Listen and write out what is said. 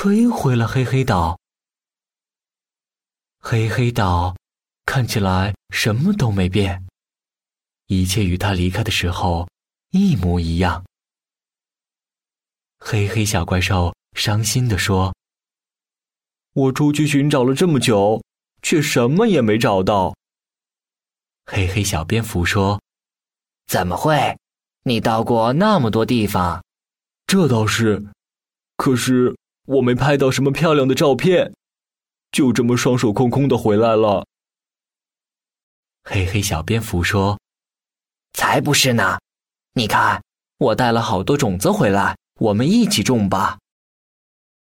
吹回了黑黑岛。黑黑岛看起来什么都没变，一切与他离开的时候一模一样。黑黑小怪兽伤心地说：我出去寻找了这么久，却什么也没找到。黑黑小蝙蝠说： 怎么会？你到过那么多地方。 这倒是，可是我没拍到什么漂亮的照片，就这么双手空空的回来了。黑黑小蝙蝠说： 才不是呢，你看，我带了好多种子回来，我们一起种吧。